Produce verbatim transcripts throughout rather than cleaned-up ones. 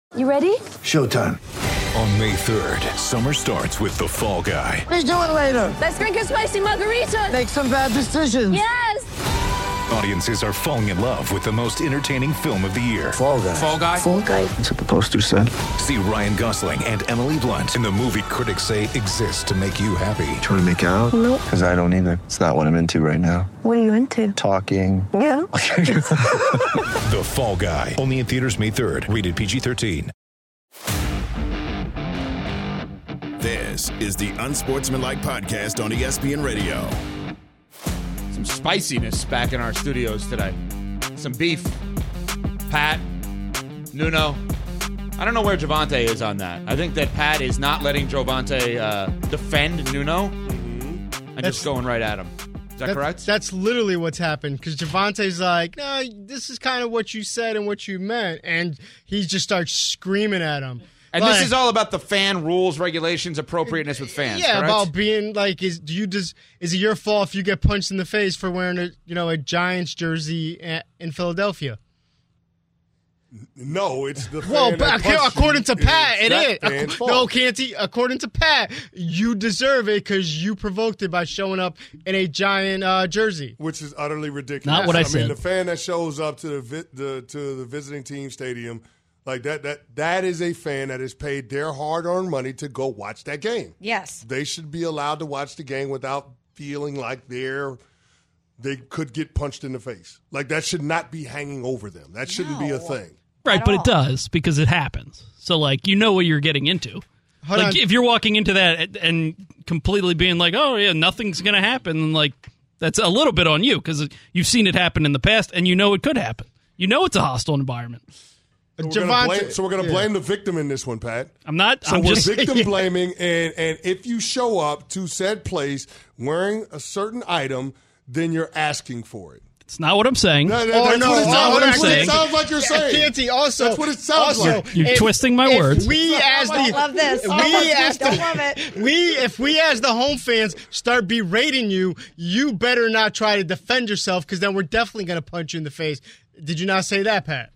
You ready? Showtime. On May third, summer starts with The Fall Guy. Let's do it later. Let's drink a spicy margarita. Make some bad decisions. Yes! Audiences are falling in love with the most entertaining film of the year. Fall Guy. Fall Guy? Fall Guy. That's what the poster said. See Ryan Gosling and Emily Blunt in the movie critics say exists to make you happy. Trying to make it out? Nope. Because I don't either. It's not what I'm into right now. What are you into? Talking. Yeah. The Fall Guy. Only in theaters May third. Rated P G thirteen. This is the Unsportsmanlike Podcast on E S P N Radio. Some spiciness back in our studios today. Some beef. Pat. Nuno. I don't know where Javonte is on that. I think that Pat is not letting Javonte uh, defend Nuno and That's- just going right at him. Is that, That- correct? That's literally what's happened because Javonte's like, no, this is kind of what you said and what you meant. And he just starts screaming at him. And Like, this is all about the fan rules, regulations, appropriateness with fans. Yeah, correct? about being like, is do you just is it your fault if you get punched in the face for wearing a you know a Giants jersey a- in Philadelphia? No, it's the fan Well, that but punched according you. to Pat, it It's is. that fan's Ac- fault. No, Canty. According to Pat, you deserve it because you provoked it by showing up in a Giant uh, jersey. Which is utterly ridiculous. Not what I I said. mean, the fan that shows up to the, vi- the to the visiting team stadium, like that, that that is a fan that has paid their hard-earned money to go watch that game. Yes. They should be allowed to watch the game without feeling like they're they could get punched in the face. Like that should not be hanging over them. That shouldn't be a No. thing. Right, At but all. it does because it happens. So, like, you know what you're getting into. Hold like, on. if you're walking into that and completely being like, oh, yeah, nothing's going to happen, like, that's a little bit on you because you've seen it happen in the past and you know it could happen. You know it's a hostile environment. So we're gonna Javonte- blame, so we're going to yeah. blame the victim in this one, Pat. I'm not, So I'm we're just, victim blaming, and, and if you show up to said place wearing a certain item, then you're asking for it. it's not what I'm saying. No, no, Oh, that's no, what it it's sounds, not what that's I'm what saying. it sounds like you're saying. Canty, also, That's what it sounds also, like. You're if- twisting my if words. We as the I love this. We I as don't the love it. we if we as the home fans start berating you, you better not try to defend yourself because then we're definitely going to punch you in the face. Did you not say that, Pat?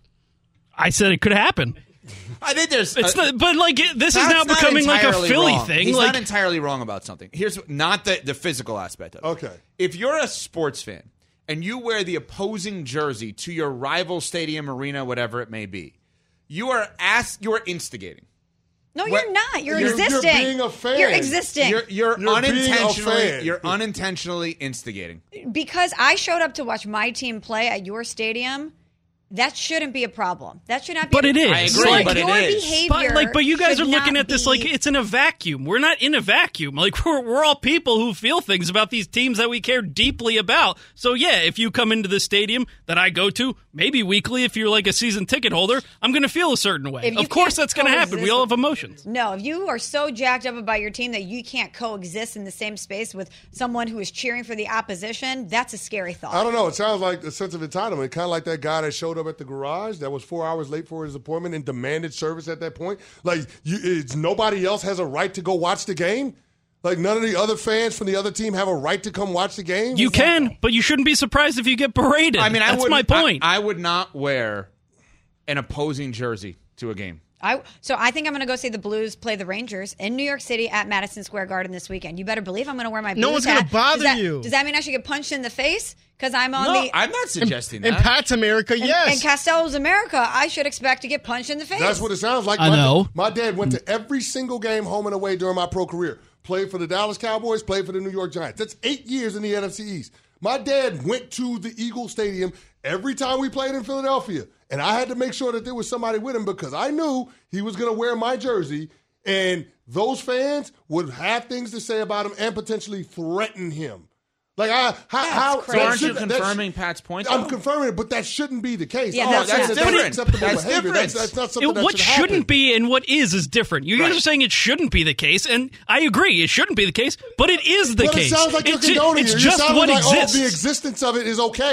I said it could happen. I think there's. It's uh, not, but, like, it, this is Pat's now not becoming like a entirely Philly wrong. thing. He's like, not entirely wrong about something. Here's not the, the physical aspect of it. Okay. If you're a sports fan and you wear the opposing jersey to your rival stadium, arena, whatever it may be, you are ask, you are instigating. No, What- you're not. You're, You're- you're existing. being a fan. You're existing. You're, you're, You're being a unintentionally fan. you're unintentionally instigating. Because I showed up to watch my team play at your stadium, that shouldn't be a problem. That should not be. But a, it is. I agree, Like, but it your is. behavior. But like, but you guys should are looking not at this be- like it's in a vacuum. We're not in a vacuum. Like we're we're all people who feel things about these teams that we care deeply about. So yeah, if you come into the stadium that I go to, maybe weekly, if you're like a season ticket holder, I'm going to feel a certain way. If you Of course, can't that's going to happen. We coexist all with- have emotions. No, if you are so jacked up about your team that you can't coexist in the same space with someone who is cheering for the opposition, that's a scary thought. I don't know. It sounds like a sense of entitlement, kind of like that guy that showed up at the garage that was four hours late for his appointment and demanded service at that point. Like, you, it's, nobody else has a right to go watch the game? Like, none of the other fans from the other team have a right to come watch the game? You can, but you shouldn't be surprised if you get berated. I mean, I that's would, my point. I, I would not wear an opposing jersey to a game. I, so I think I'm going to go see the Blues play the Rangers in New York City at Madison Square Garden this weekend. You better believe I'm going to wear my Blues No one's gonna hat. bother Does that- you. Does that mean I should get punched in the face because I'm on No, the? I'm not suggesting In that. Pat's America, in, yes. in Castello's America, I should expect to get punched in the face. That's what it sounds like. I my, know. My dad went to every single game home and away during my pro career. Played for the Dallas Cowboys, played for the New York Giants. That's eight years in the N F C East. My dad went to the Eagle Stadium every time we played in Philadelphia. And I had to make sure that there was somebody with him because I knew he was going to wear my jersey. And those fans would have things to say about him and potentially threaten him. Like, I, how, how crazy. So aren't you that should- that confirming sh- Pat's point? I'm though? confirming it, but that shouldn't be the case. Yeah, I'm not that's- saying that's that different. acceptable That's behavior. different. That's, that's not something It- that what should shouldn't happen. be and what is is different. You guys Right. are saying it shouldn't be the case, and I agree, it shouldn't be the case, but it is the But case. it sounds like you're It's ju- condoning it's it. just You're what like, exists. oh, the existence of it is okay.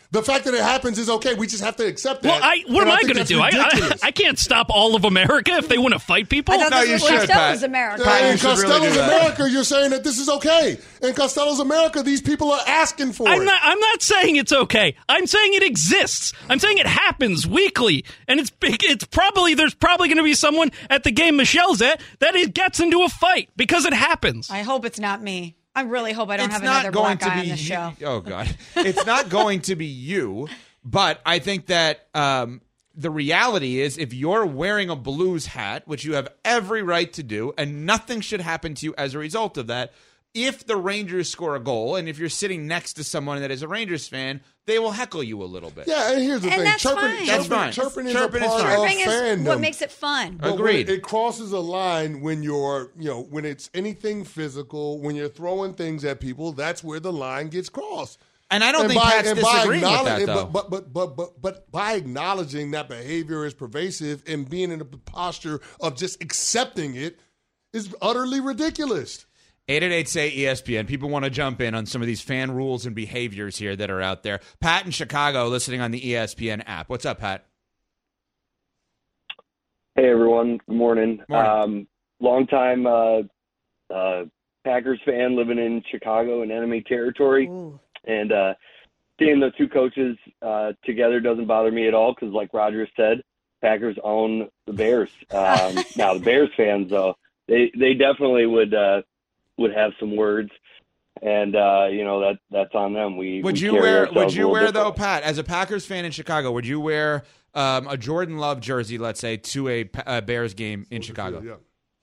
The fact that it happens is okay. We just have to accept Well, that. I, what And am I, think going to that's do? I, I, ridiculous. I can't stop all of America if they want to fight people. I thought No, this you was should, Costello's Pat. America. Pat, you in should really Costello's do that. America, you're saying that this is okay. In Costello's America, these people are asking for I'm it. not. I'm not saying it's okay. I'm saying it exists. I'm saying it happens weekly, and it's big. It's probably there's probably going to be someone at the game Michelle's at that it gets into a fight because it happens. I hope it's not me. I really hope I don't It's have not another going black to guy be on this you- show. Oh God, it's not going to be you. But I think that um, the reality is, if you're wearing a Blues hat, which you have every right to do, and nothing should happen to you as a result of that. If the Rangers score a goal, and if you're sitting next to someone that is a Rangers fan, they will heckle you a little bit. Yeah, and here's the And thing. that's chirping, fine. chirping, That's fine. chirping is Chirping a is part fine. of Chirping is fandom. what makes it fun. But when Agreed. It crosses a line when you're, you know, when it's anything physical, when you're throwing things at people, that's where the line gets crossed. And I don't And think by- Pat's and by disagreeing with that, acknowledge- though. But, but, but, but, but by acknowledging that behavior is pervasive and being in a posture of just accepting it is utterly ridiculous. eight eight eight say E S P N. People want to jump in on some of these fan rules and behaviors here that are out there. Pat in Chicago listening on the E S P N app. What's up, Pat? Hey, everyone. Good morning. Morning. Um, long time uh, uh, Packers fan living in Chicago in enemy territory. Ooh. And uh, seeing the two coaches uh, together doesn't bother me at all because, like Roger said, Packers own the Bears. Um, now, the Bears fans, though, they, they definitely would uh, would have some words. And, uh, you know, that that's on them. We Would we you carry wear? ourselves Would a you little wear though, different. Pat, as a Packers fan in Chicago? Would you wear um, a Jordan Love jersey, let's say, to a, Pa- a Bears game in Chicago? Yeah.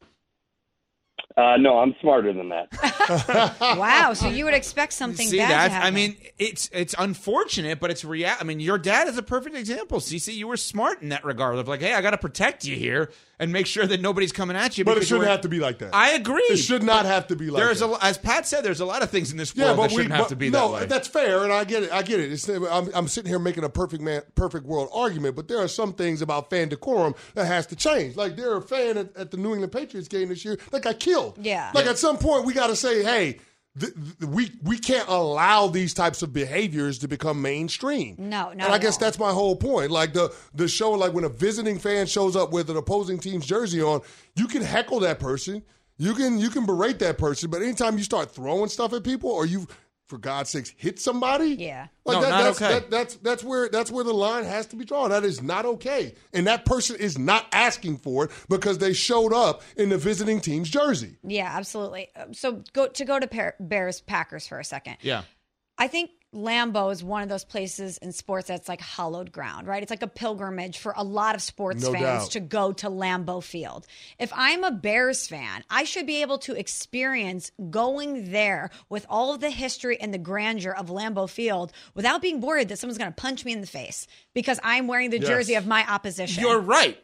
Uh, no, I'm smarter than that. Wow, so you would expect something See bad that? to happen. I mean, it's it's unfortunate, but it's real. I mean, your dad is a perfect example. Cece, you were smart in that regard of like, hey, I got to protect you here and make sure that nobody's coming at you. But it because shouldn't we're- have to be like that. I agree. It should not have to be like There's that. a, as Pat said, there's a lot of things in this Yeah, world but that we shouldn't have but- to be no, that way. that's fair, and I get it. I get it. It's, I'm, I'm sitting here making a perfect man, perfect world argument, but there are some things about fan decorum that has to change. Like there are a fan at, at the New England Patriots game this year that got killed. Yeah. Like at some point we got to say, hey, th- th- we we can't allow these types of behaviors to become mainstream. No, not And I at guess all. that's my whole point. Like the the show, like when a visiting fan shows up with an opposing team's jersey on, you can heckle that person. You can you can berate that person, but anytime you start throwing stuff at people, or you, for God's sakes, hit somebody, Yeah. like No, that, not that's, okay. that, that's that's where that's where the line has to be drawn. That is not okay, and that person is not asking for it because they showed up in the visiting team's jersey. Yeah, absolutely. Um, So go to go to Par- Bears Packers for a second. yeah. I think Lambeau is one of those places in sports that's like hallowed ground, right? It's like a pilgrimage for a lot of sports No fans doubt. to go to Lambeau Field. If I'm a Bears fan, I should be able to experience going there with all of the history and the grandeur of Lambeau Field without being worried that someone's going to punch me in the face because I'm wearing the Yes. jersey of my opposition. You're right,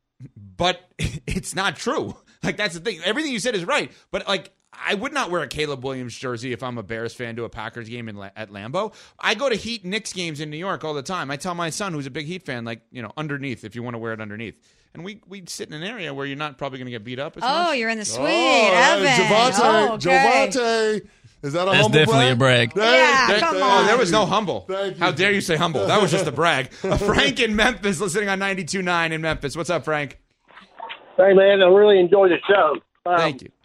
but it's not true. Like that's the thing. Everything you said is right, but like I would not wear a Caleb Williams jersey if I'm a Bears fan to a Packers game in La- at Lambeau. I go to Heat Knicks games in New York all the time. I tell my son, who's a big Heat fan, like you know, underneath if you want to wear it underneath. And we we sit in an area where you're not probably going to get beat up as oh, much. you're in the suite, Oh, Evan. Javante, oh, okay. Javante, is that a That's humble definitely brag? a brag. Yeah, Thank- come thank on. Oh, there was you. no humble. Thank you. How dare you say humble? That was just a brag. Uh, Frank in Memphis, listening on ninety-two point nine in Memphis. What's up, Frank? Hey, man, I really enjoy the show. Um, Thank you.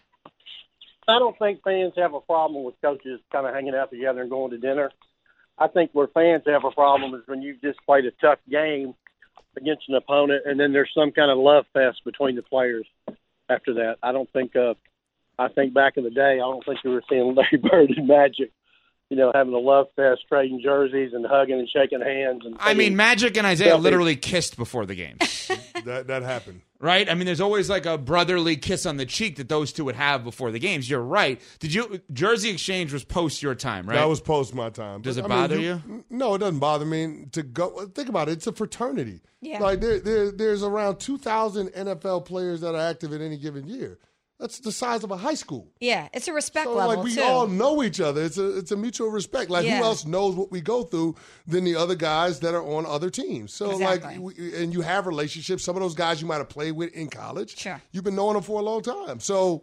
I don't think fans have a problem with coaches kind of hanging out together and going to dinner. I think where fans have a problem is when you've just played a tough game against an opponent and then there's some kind of love fest between the players after that. I don't think uh, – I think back in the day, I don't think we were seeing Larry Bird and Magic, you know, having a love fest, trading jerseys and hugging and shaking hands. And I mean, Magic and Isaiah Selfies. literally kissed before the game. That that happened. Right? I mean, there's always like a brotherly kiss on the cheek that those two would have before the games. You're right. Did you Jersey Exchange was post your time, right? That was post my time. Does But, it I mean, bother you? No, it doesn't bother me. To go, think about it. It's a fraternity. Yeah. Like there, there, there's around two thousand N F L players that are active in any given year. That's the size of a high school. Yeah, it's a respect So level, like we too. all know each other. It's a it's a mutual respect. Like Yeah. who else knows what we go through than the other guys that are on other teams? So Exactly. like, we, and you have relationships. Some of those guys you might have played with in college. Sure. You've been knowing them for a long time. So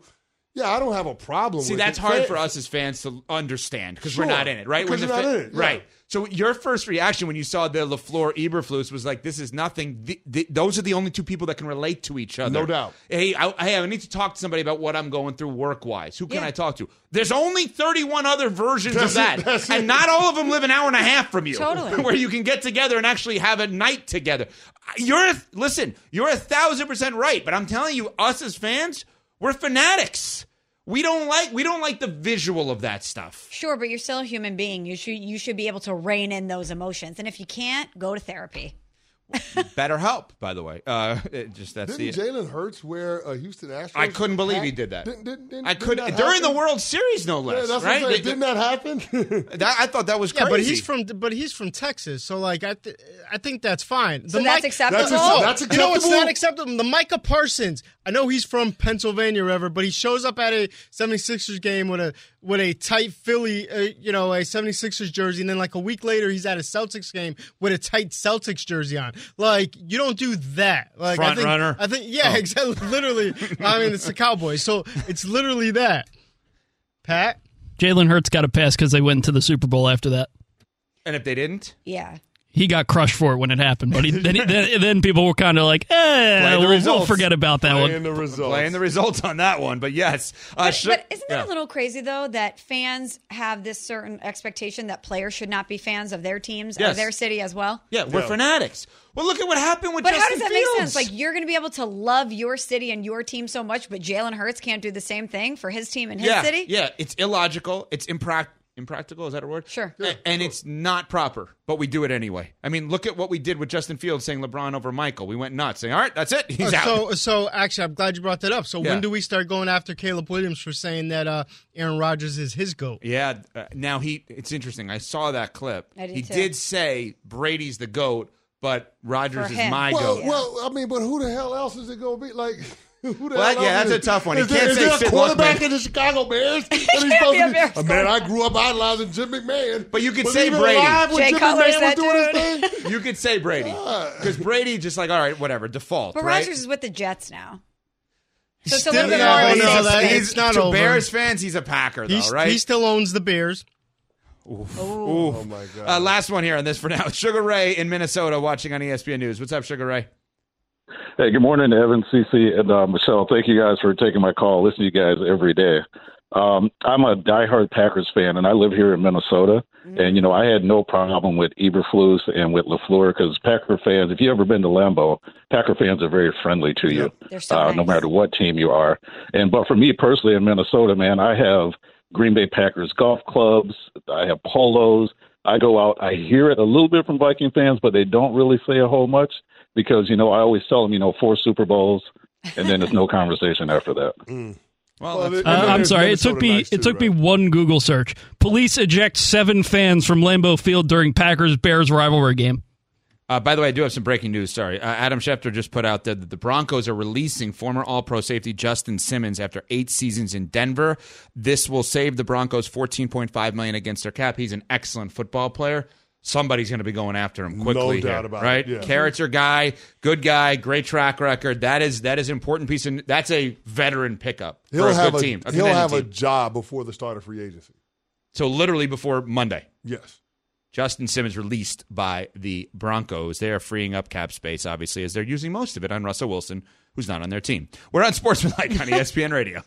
Yeah, I don't have a problem See, with that's it. hard Fan- for us as fans to understand because Sure, we're not in it, right? because When you're the not fa- in it, yeah. Right. So your first reaction when you saw the LaFleur Eberflus was like, this is nothing. The, the, those are the only two people that can relate to each other. No doubt. Hey, I, hey, I need to talk to somebody about what I'm going through work-wise. Who can Yeah. I talk to? There's only thirty-one other versions That's of that. it, that's and it. not all of them live an hour and a half from you. Totally. Where you can get together and actually have a night together. You're, listen, you're a thousand percent right, but I'm telling you, us as fans, we're fanatics. We don't like we don't like the visual of that stuff. Sure, but you're still a human being. You should you should be able to rein in those emotions. And if you can't, go to therapy. Better help, by the way. Uh, it just that's Didn't the. Jalen Hurts wear a Houston Astros? I couldn't believe hat? he did that. Didn't, didn't, didn't, I could didn't that during the happen? World Series, no less. Yeah, that's right? what I'm saying. They- Didn't that happen? that- I thought that was Yeah, crazy. but he's from but he's from Texas, so like I th- I think that's fine. So that's acceptable? That's accept- that's You know what's acceptable? not acceptable? The Micah Parsons. I know he's from Pennsylvania, or whatever, but he shows up at a 76ers game with a with a tight Philly, uh, you know, a 76ers jersey, and then like a week later he's at a Celtics game with a tight Celtics jersey on. Like you don't do that. Like Front I think, runner. I think yeah, Oh. exactly. Literally, I mean it's the Cowboys, so it's literally that. Pat. Jalen Hurts got a pass because they went into the Super Bowl after that. and if they didn't, Yeah. He got crushed for it when it happened, but he, then, he, then, then people were kind of like, eh, the we'll, we'll results. forget about that Playing one. the results. playing the results on that one. But yes, uh, But, sh- but isn't that yeah. a little crazy, though, that fans have this certain expectation that players should not be fans of their teams or Yes. their city as well? Yeah, we're Yeah. fanatics. Well, look at what happened with But how Justin does that Fields. make sense? Like, you're going to be able to love your city and your team so much, but Jalen Hurts can't do the same thing for his team and his yeah, city? yeah, it's illogical. It's imprac- impractical. Is that a word? Sure. A- and it's not proper, but we do it anyway. I mean, look at what we did with Justin Fields saying LeBron over Michael. We went nuts, saying, "All right, that's it. He's Uh, out." so, so actually, I'm glad you brought that up. So, Yeah. when do we start going after Caleb Williams for saying that uh, Aaron Rodgers is his GOAT? Yeah. Uh, now he. It's interesting. I saw that clip. I did he too. did say Brady's the GOAT, but Rodgers For is him. my Well, GOAT. well, I mean, but who the hell else is it going to be? Like, who the Well, hell yeah, else that's is a it? tough one. He Is can't there, say is there Sid a quarterback Luckman. in the Chicago Bears? That he's can't supposed be to a Bears Uh, man, I grew up idolizing Jim McMahon. But you could Was say he even Brady. alive when Jay Jim Cutler's McMahon was that doing dude. his thing? You could say Brady because Brady just like all right, whatever, default. But right? Rodgers is with the Jets now. So it's a Still- little bit yeah, more but like no, six that- feet. it's not to over. Bears fans, he's a Packer though, He's, right? He still owns the Bears. Oh, my God. Uh, last one here on this for now. Sugar Ray in Minnesota watching on E S P N News. What's up, Sugar Ray? Hey, good morning, Evan, Cece, and uh, Michelle. Thank you guys for taking my call. Listen to you guys every day. Um, I'm a diehard Packers fan, and I live here in Minnesota. And, you know, I had no problem with Eberflus and with LaFleur because Packer fans, if you've ever been to Lambeau, Packer fans are very friendly to you, They're so uh, nice. no matter what team you are. And but for me personally in Minnesota, man, I have Green Bay Packers golf clubs. I have polos. I go out. I hear it a little bit from Viking fans, but they don't really say a whole much because, you know, I always tell them, you know, four Super Bowls, and then there's no conversation after that. Mm. Well, Well, that's- And Uh, then I'm there's sorry. It Minnesota took me. nights It too, took me right? one Google search. Police eject seven fans from Lambeau Field during Packers Bears rivalry game. Uh, by the way, I do have some breaking news. Sorry. Uh, Adam Schefter just put out that the Broncos are releasing former All-Pro safety Justin Simmons after eight seasons in Denver. This will save the Broncos fourteen point five million dollars against their cap. He's an excellent football player. Somebody's going to be going after him quickly. No doubt here, about it, right? yeah. Character guy, good guy, great track record. That is that is an important piece. Of, that's a veteran pickup He'll for a have good a, team. A he'll contending have a team. job before the start of free agency. So literally before Monday. Yes. Justin Simmons released by the Broncos. They are freeing up cap space, obviously, as they're using most of it on Russell Wilson, who's not on their team. We're on Sportsmanlike on E S P N Radio.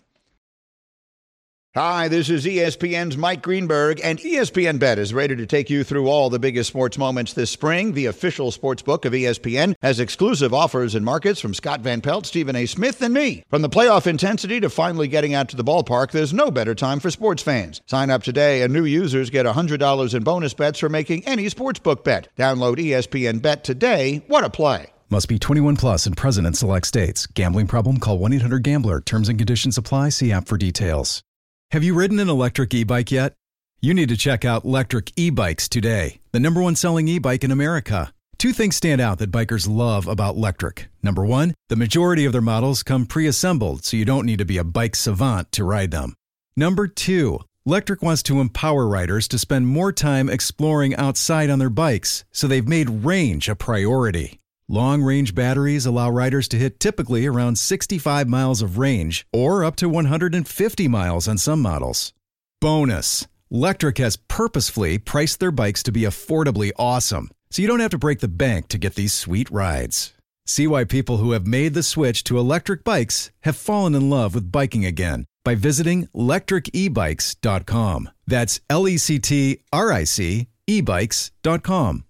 Hi, this is E S P N's Mike Greenberg, and E S P N Bet is ready to take you through all the biggest sports moments this spring. The official sports book of E S P N has exclusive offers and markets from Scott Van Pelt, Stephen A. Smith, and me. From the playoff intensity to finally getting out to the ballpark, there's no better time for sports fans. Sign up today, and new users get one hundred dollars in bonus bets for making any sportsbook bet. Download E S P N Bet today. What a play. Must be twenty-one plus and present in select states. Gambling problem? Call one eight hundred gambler. Terms and conditions apply. See app for details. Have you ridden an electric e-bike yet? You need to check out Lectric E-Bikes today, the number one selling e-bike in America. Two things stand out that bikers love about Lectric. Number one, the majority of their models come pre-assembled, so you don't need to be a bike savant to ride them. Number two, Lectric wants to empower riders to spend more time exploring outside on their bikes, so they've made range a priority. Long-range batteries allow riders to hit typically around sixty-five miles of range or up to one hundred fifty miles on some models. Bonus, Lectric has purposefully priced their bikes to be affordably awesome, so you don't have to break the bank to get these sweet rides. See why people who have made the switch to electric bikes have fallen in love with biking again by visiting lectric e bikes dot com. That's L E C T R I C e bikes dot com.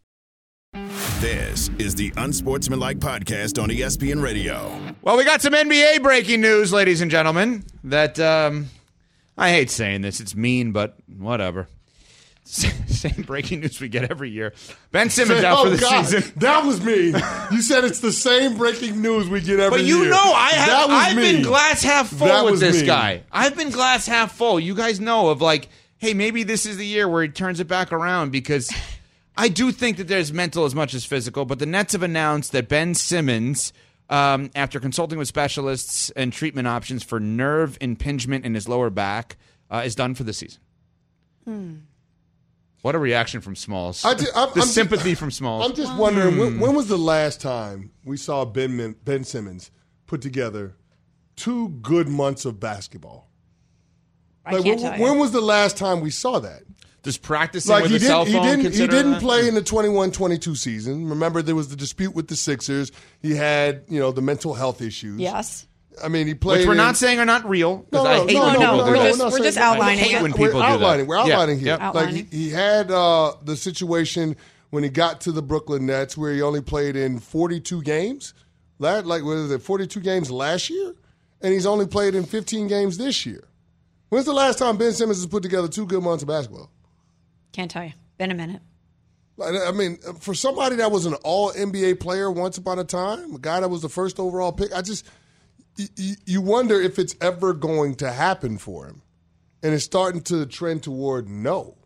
This is the Unsportsmanlike Podcast on E S P N Radio. Well, we got some N B A breaking news, ladies and gentlemen, that um, I hate saying this. It's mean, but whatever. Same breaking news we get every year. Ben Simmons Say, out oh for the God, season. That was me. You said it's the same breaking news we get every But you year. know, I have, That was I've me. been glass half full That with was this me. guy. I've been glass half full. You guys know of like, hey, maybe this is the year where he turns it back around because I do think that there's mental as much as physical. But the Nets have announced that Ben Simmons, um, after consulting with specialists and treatment options for nerve impingement in his lower back, uh, is done for the season. Hmm. What a reaction from Smalls. I ju- I'm- the I'm sympathy just- from Smalls. I'm just wondering, when, Hmm. when was the last time we saw Ben, Min- Ben Simmons put together two good months of basketball? I Like, can't when, tell you. when was the last time we saw that? Does practicing Like with he a cell didn't, phone he didn't, he consider didn't that? play in the twenty-one twenty-two season. Remember, there was the dispute with the Sixers. He had, you know, the mental health issues. Yes. I mean, he played. Which we're in- not saying are not real. 'Cause No, I no, hate no, when no, people no, do no, that. we're not we're just saying- outlining I hate it. when We're people do outlining. that. We're outlining Yeah, here. yeah. Like he, he had uh, the situation when he got to the Brooklyn Nets where he only played in forty-two games. La- Like what is it, forty-two games last year, and he's only played in fifteen games this year. When's the last time Ben Simmons has put together two good months of basketball? Can't tell you. Been a minute. Like, I mean, for somebody that was an all N B A player once upon a time, a guy that was the first overall pick, I just y- y- you wonder if it's ever going to happen for him, and it's starting to trend toward no.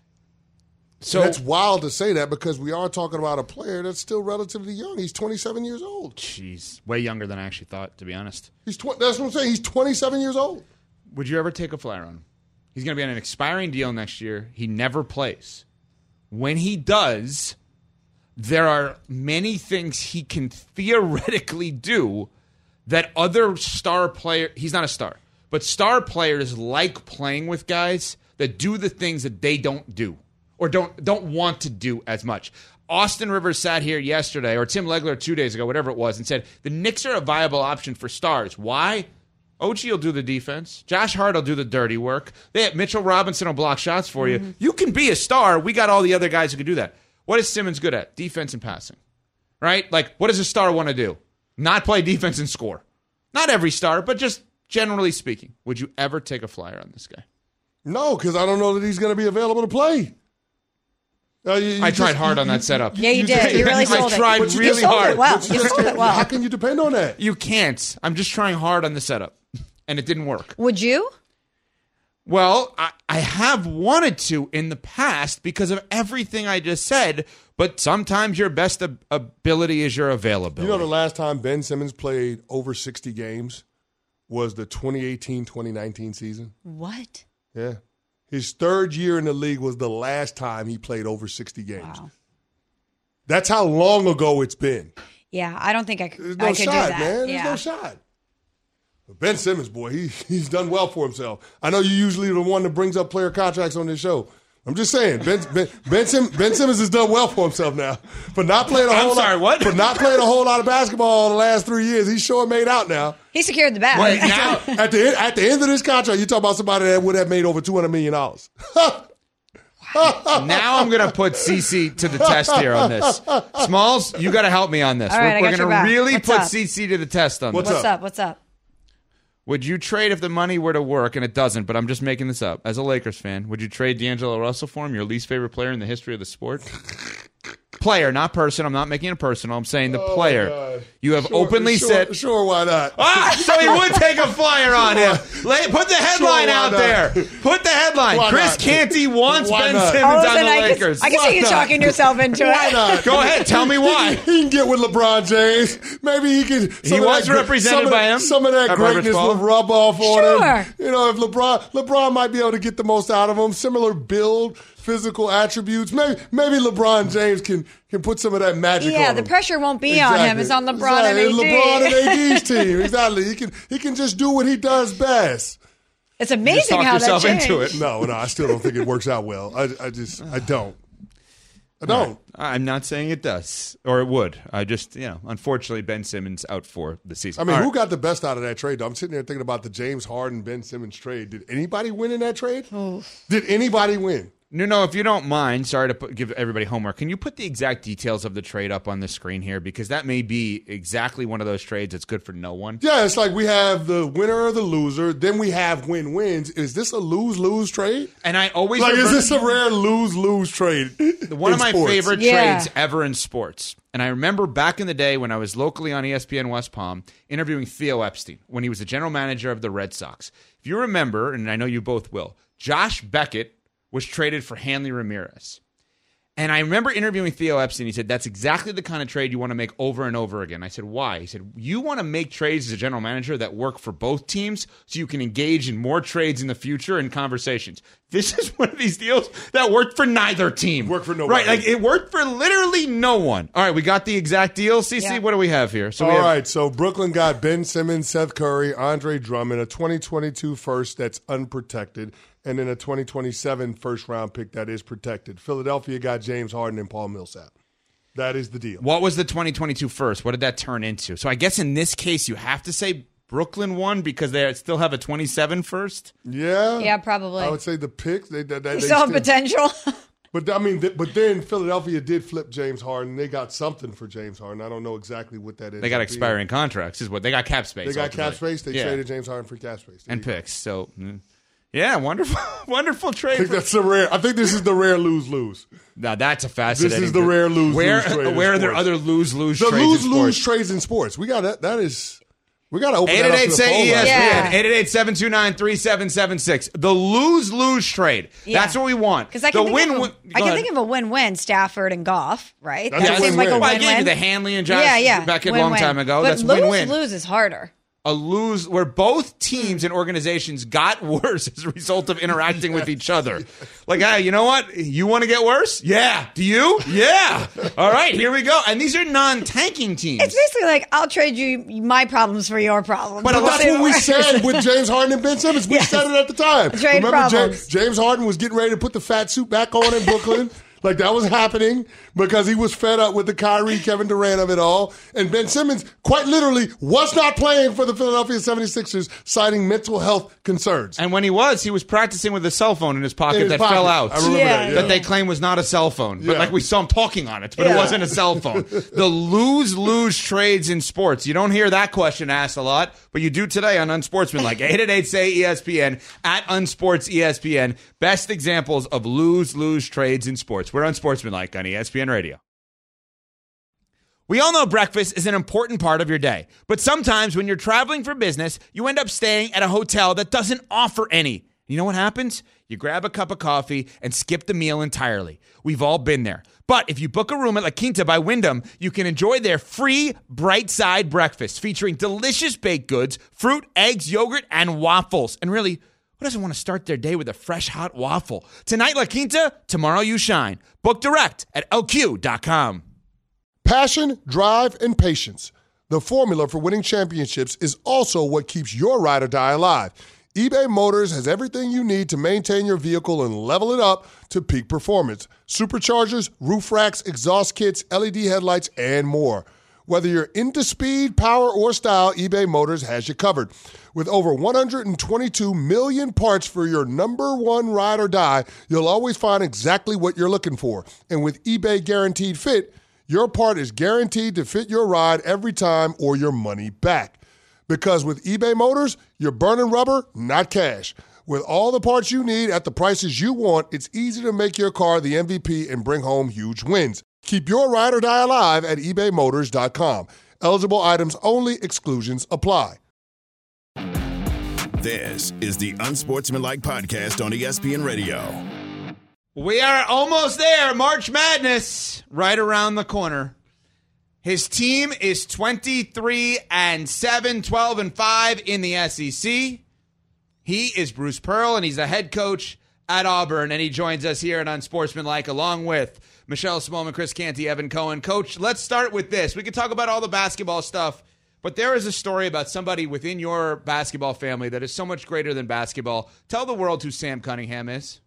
So And it's wild to say that because we are talking about a player that's still relatively young. He's twenty-seven years old. Jeez, way younger than I actually thought, to be honest. He's tw- that's what I'm saying. He's twenty-seven years old. Would you ever take a flyer on him? He's going to be on an expiring deal next year. He never plays. When he does, there are many things he can theoretically do that other star player, he's not a star, but star players like playing with guys that do the things that they don't do or don't don't want to do as much. Austin Rivers sat here yesterday, or Tim Legler two days ago, whatever it was, and said, the Knicks are a viable option for stars. Why? O G will do the defense. Josh Hart will do the dirty work. They have Mitchell Robinson will block shots for you. You can be a star. We got all the other guys who can do that. What is Simmons good at? Defense and passing. Right? Like, what does a star want to do? Not play defense and score. Not every star, but just generally speaking. Would you ever take a flyer on this guy? No, because I don't know that he's going to be available to play. Uh, you- you I just- tried hard you- on that setup. Yeah, you did. You really sold I it. tried But you really sold it hard. well. But You just sold it can't- well. How can you depend on that? You can't. I'm just trying hard on the setup, and it didn't work. Would you? Well, I, I have wanted to in the past because of everything I just said, but sometimes your best ab- ability is your availability. You know, the last time Ben Simmons played over sixty games was the twenty eighteen twenty nineteen season. What? Yeah. His third year in the league was the last time he played over sixty games. Wow. That's how long ago it's been. Yeah, I don't think I, c- There's no I could shot, do that. man. There's yeah. no shot. But Ben Simmons, boy, he he's done well for himself. I know you usually the one that brings up player contracts on this show. I'm just saying, Ben Ben Ben, Sim, Ben Simmons has done well for himself now. For not playing a I'm whole sorry, lot, what? For not playing a whole lot of basketball the last three years, he's sure made out now. He secured the bag. Wait, now, At the end, at the end of this contract, you talk about somebody that would have made over two hundred million dollars. now I'm going to put C C to the test here on this. Smalls, you got to help me on this. All right, I we're got we're your going back. to really What's put up? C C to the test on What's this. What's up? What's up? Would you trade if the money were to work, and it doesn't, but I'm just making this up, as a Lakers fan, would you trade D'Angelo Russell for him, your least favorite player in the history of the sport? Player, not person. I'm not making it personal. I'm saying the Oh, player. God. You have Sure, openly sure, said... Sure, why not? Ah, so he would take a flyer on him. Lay, put the headline Sure, why out not? there. Put the headline. Why Chris not? Canty wants Why Ben not? Simmons All of a on sudden, the I can, Lakers. I can see you Why not? talking yourself into Why it. not? Go ahead. Tell me why. He can get with LeBron James. Maybe he can. He was represented some of by that- him Some of that at Rivers greatness Ball. will rub off on Sure. him. You know, if LeBron LeBron might be able to get the most out of him. Similar build, physical attributes. Maybe maybe LeBron James can can put some of that magic Yeah, on the him. pressure won't be Exactly. on him. It's on LeBron exactly. and A D. LeBron and A D's team. Exactly. He can he can just do what he does best. It's amazing how that changed. into it. No, no, I still don't think it works out well. I, I just I don't. I don't. I'm not saying it does, or it would. I just, you know, unfortunately, Ben Simmons out for the season. I mean, All who right. got the best out of that trade, though? I'm sitting there thinking about the James Harden, Ben Simmons trade. Did anybody win in that trade? Did anybody win? Nuno, if you don't mind, sorry to put, give everybody homework. Can you put the exact details of the trade up on the screen here? Because that may be exactly one of those trades that's good for no one. Yeah, it's like we have the winner or the loser. Then we have win-wins. Is this a lose-lose trade? And I always like, remember- is this a rare lose-lose trade? One of my sports? favorite Yeah. trades ever in sports. And I remember back in the day when I was locally on E S P N West Palm interviewing Theo Epstein when he was the general manager of the Red Sox. If you remember, and I know you both will, Josh Beckett was traded for Hanley Ramirez. And I remember interviewing Theo Epstein. He said, that's exactly the kind of trade you want to make over and over again. I said, why? He said, you want to make trades as a general manager that work for both teams so you can engage in more trades in the future and conversations. This is one of these deals that worked for neither team. Worked for nobody. Right, like it worked for literally no one. All right, we got the exact deal. C C, Yeah. what do we have here? So All we have, right, so Brooklyn got Ben Simmons, Seth Curry, Andre Drummond, a twenty twenty-two first that's unprotected, and then a twenty twenty-seven first-round pick that is protected. Philadelphia got James Harden and Paul Millsap. That is the deal. What was the twenty twenty-two first? What did that turn into? So I guess in this case, you have to say Brooklyn won because they still have a twenty-seven first? Yeah. Yeah, probably. I would say the pick. They, they, they, You they saw still- potential. But I mean, th- but then Philadelphia did flip James Harden. They got something for James Harden. I don't know exactly what that is. They got expiring contracts, is what they got cap space. They got cap ultimately. space. They Yeah. traded James Harden for cap space. There and you go. picks. So, mm. yeah, wonderful, wonderful I trade. think for- that's a rare. I think this is the rare lose lose. now that's a fascinating. This is the rare lose Where, lose trade. in where are there sports. other lose lose The trades in lose sports? lose trades in sports? We got that. That is. We got to open eight that eight up to eight the say phone E S P N. line. Yeah. eight eight eight, seven two nine, three seven seven six. The lose-lose trade. Yeah. That's what we want. Because I can, the think, win, of a, I can think of a win-win, Stafford and Goff, right? That's that a seems win-win. like a Well, I win-win. gave you the Hanley and Josh yeah, yeah. Beckett a long Win-win. time ago. But That's lose, win-win. lose is harder. A lose where both teams and organizations got worse as a result of interacting with each other. Like, hey, you know what? You want to get worse? Yeah. Do you? Yeah. All right, here we go. And these are non-tanking teams. It's basically like, I'll trade you my problems for your problems. But We'll that's see what we works. said with James Harden and Ben Simmons. We Yes. said it at the time. Trade Remember, problems. James, James Harden was getting ready to put the fat suit back on in Brooklyn. Like, that was happening because he was fed up with the Kyrie, Kevin Durant of it all. And Ben Simmons, quite literally, was not playing for the Philadelphia seventy-sixers, citing mental health concerns. And when he was, he was practicing with a cell phone in his pocket In his that pocket. fell out. I remember Yeah, that, yeah. That they claim was not a cell phone. But Yeah. like we saw him talking on it, but it Yeah. wasn't a cell phone. The lose-lose trades in sports. You don't hear that question asked a lot, but you do today on Unsportsmanlike. eight eight eight say E S P N, at Unsports E S P N. Best examples of lose-lose trades in sports. We're Unsportsmanlike on E S P N Radio. We all know breakfast is an important part of your day, but sometimes when you're traveling for business, you end up staying at a hotel that doesn't offer any. You know what happens? You grab a cup of coffee and skip the meal entirely. We've all been there. But if you book a room at La Quinta by Wyndham, you can enjoy their free Bright Side breakfast featuring delicious baked goods, fruit, eggs, yogurt, and waffles. And really, who doesn't want to start their day with a fresh hot waffle? Tonight, La Quinta, tomorrow you shine. Book direct at L Q dot com. Passion, drive, and patience. The formula for winning championships is also what keeps your ride or die alive. eBay Motors has everything you need to maintain your vehicle and level it up to peak performance. Superchargers, roof racks, exhaust kits, L E D headlights, and more. Whether you're into speed, power, or style, eBay Motors has you covered. With over one hundred twenty-two million parts for your number one ride or die, you'll always find exactly what you're looking for. And with eBay Guaranteed Fit, your part is guaranteed to fit your ride every time or your money back. Because with eBay Motors, you're burning rubber, not cash. With all the parts you need at the prices you want, it's easy to make your car the M V P and bring home huge wins. Keep your ride or die alive at ebay motors dot com. Eligible items only. Exclusions apply. This is the Unsportsmanlike Podcast on E S P N Radio. We are almost there. March Madness right around the corner. His team is twenty-three and seven, twelve and five in the S E C. He is Bruce Pearl, and he's the head coach at Auburn, and he joins us here at Unsportsmanlike along with Michelle Smallman, Chris Canty, Evan Cohen. Coach, let's start with this. We can talk about all the basketball stuff, but there is a story about somebody within your basketball family that is so much greater than basketball. Tell the world who Sam Cunningham is.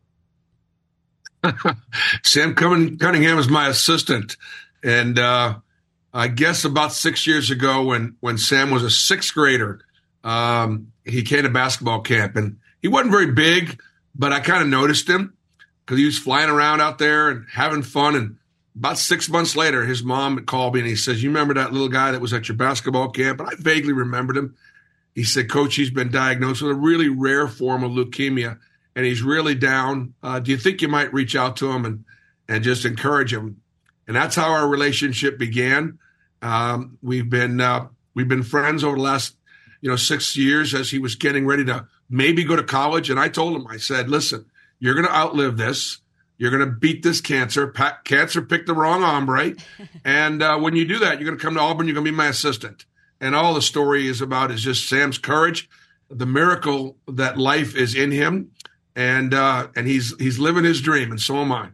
Sam Cunningham is my assistant. And uh, I guess about six years ago when, when Sam was a sixth grader, um, he came to basketball camp. And he wasn't very big, but I kind of noticed him because he was flying around out there and having fun. And about six months later, his mom called me and he says, "You remember that little guy that was at your basketball camp?" And I vaguely remembered him. He said, "Coach, he's been diagnosed with a really rare form of leukemia. And he's really down. Uh, do you think you might reach out to him and, and just encourage him?" And that's how our relationship began. Um, we've been uh, we've been friends over the last you know six years as he was getting ready to maybe go to college. And I told him, I said, "Listen, you're going to outlive this. You're going to beat this cancer. Pa- cancer picked the wrong hombre. And uh, when you do that, you're going to come to Auburn. You're going to be my assistant." And all the story is about is just Sam's courage, the miracle that life is in him. And uh, and he's he's living his dream, and so am I.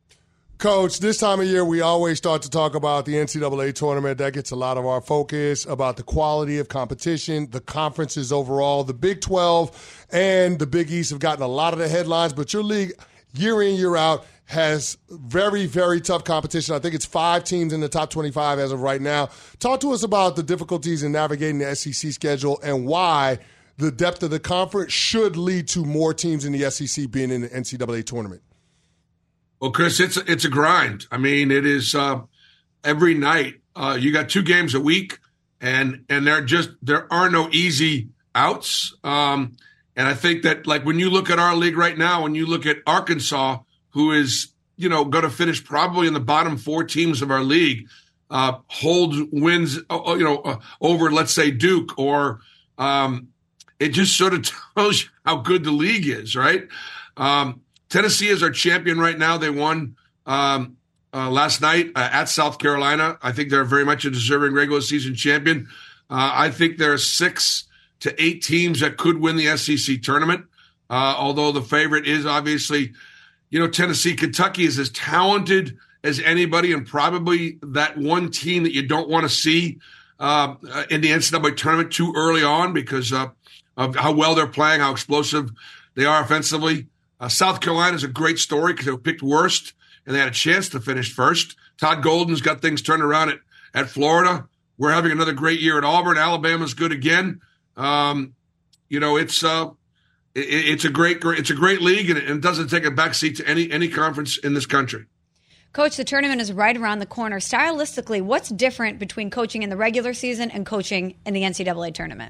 Coach, this time of year, we always start to talk about the N C double A tournament. That gets a lot of our focus, about the quality of competition, the conferences overall. The Big twelve and the Big East have gotten a lot of the headlines, but your league, year in, year out, has very, very tough competition. I think it's five teams in the top twenty-five as of right now. Talk to us about the difficulties in navigating the S E C schedule and why the depth of the conference should lead to more teams in the S E C being in the N C double A tournament. Well, Chris, it's it's a grind. I mean, it is uh, every night. Uh, you got two games a week, and and there just there are no easy outs. Um, and I think that, like, when you look at our league right now, when you look at Arkansas, who is you know going to finish probably in the bottom four teams of our league, uh, hold wins uh, you know uh, over, let's say, Duke or. Um, It just sort of tells you how good the league is, right? Um, Tennessee is our champion right now. They won um, uh, last night uh, at South Carolina. I think they're very much a deserving regular season champion. Uh, I think there are six to eight teams that could win the S E C tournament, uh, although the favorite is obviously, you know, Tennessee. Kentucky is as talented as anybody, and probably that one team that you don't want to see uh, in the N C double A tournament too early on because uh, of how well they're playing, how explosive they are offensively. Uh, South Carolina is a great story because they were picked worst, and they had a chance to finish first. Todd Golden's got things turned around at, at Florida. We're having another great year at Auburn. Alabama's good again. Um, you know, it's uh, it, it's a great it's a great league, and it, and it doesn't take a backseat to any any conference in this country. Coach, the tournament is right around the corner. Stylistically, what's different between coaching in the regular season and coaching in the N C double A tournament?